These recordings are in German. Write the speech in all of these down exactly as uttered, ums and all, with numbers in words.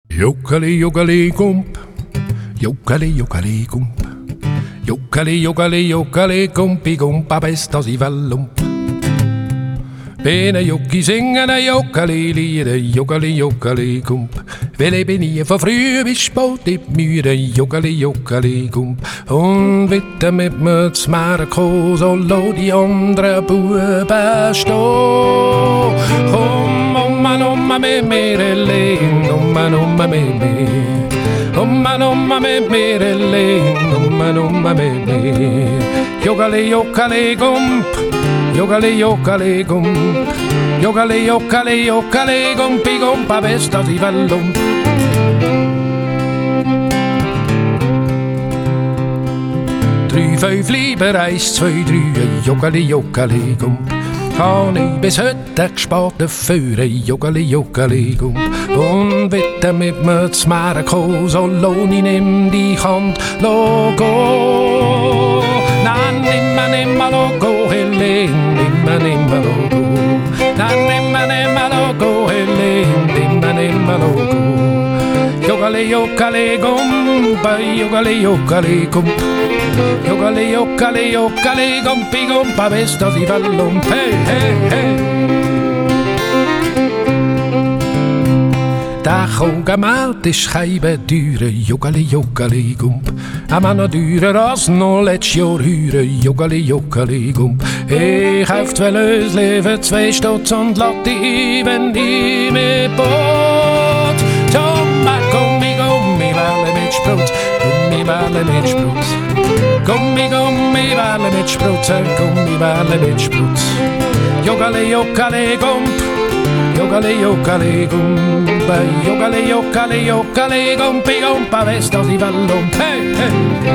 Jokkeli, jokkeli, komp. Jokkeli, jokkeli, komp. Jokkeli, jokkeli, jokkeli, kompi, kompa, bästa si vällump. Bene jokki singen en jokkeli lieder, jokkeli, jokkeli, komp. Wel bin ich von früh bis spät in die Mühle, jokkeli, jokkeli, komp. Und bitte mit mir zu Marco, so lo die anderen Buben stehen. Komm, Oma, Oma, mit mir allein, Oma, Oma, mit mir. Oma, Oma, mit mir allein, Oma, Oma, mit mir. Jokkeli, jokkeli, komp. Jokkeli, jokkeli, komp. Jokkeli, jokkeli, jokkeli, kompi, kompa, bästa si vällump. Drei, fünf Lieber, eins, zwei, drei, jokkeli, jokkeli, komp. Han ich bis heute gespart dafür, jokkeli, jokkeli, komp. Und bitte mit mir zu Marco, so lohn ich nimm die Hand, logo. Na, nimmer, nimmer, logo, Helene, nimmer, nimmer, logo. Na, nimmer, nimmer, logo, Helene, nimmer, nimmer, logo. Jokkeli, jokkeli, komp, jokkeli, jokkeli, komp. Jokkeli, jokkeli, jokkeli, kompi, kompa, bästa si vällump. Hei, hei, hei. Dag ook amaalt is schijben duren, jokkeli, jokkeli, komp. Aber noch durer als noch letztes Jahr huren, jokkeli, jokkeli, komp. Ich hauft wel eus leven, zwei Stutz und lass die eben die mit Boot. Tomma, kommi, kommi, Welle mit Sprutz, kommi, Welle mit Sprutz. Kommi, kommi, Welle mit Sprutz, kommi, Welle mit Sprutz. Jokkeli, jokkeli, komp. Jokkeli, jokkeli, komp. Jokkeli, jokkeli, jokkeli, kompi, kompa, bästa si vällump. Hei, hei.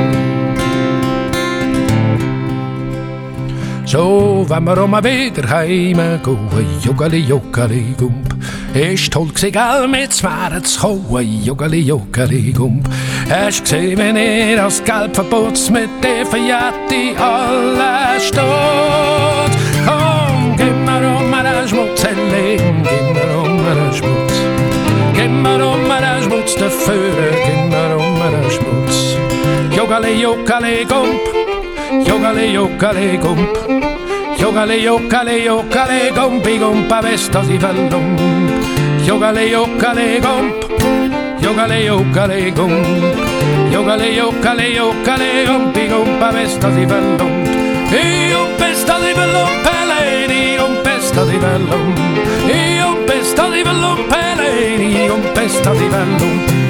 So, wenn wir um wieder heim gehen, jokkeli, jokkeli, komp. Ist toll gsi, gell, mit Zwergen zu kommen, jokkeli, jokkeli, komp. Hast gesehen, wenn er das Gelb verputzt mit der Fajette alles steht. Komm, gib mir um den Schmutz, Helene, gib mir um den Schmutz. Gib mir um den Schmutz dafür, gib mir um den Schmutz. Jokkeli, jokkeli, komp. Jokkeli, jokkeli, komp. Jokkeli, jokkeli, jokkeli, kompi, kompa, bästa si vällump. Jokkeli, jokkeli, komp. Jokkeli, jokkeli, komp. Jokkeli, jokkeli, jokkeli, kompi, kompa, bästa si vällump. Iom bästa si vällump, Helene, iom bästa si vällump. Iom bästa si vällump, Helene, iom bästa si vällump.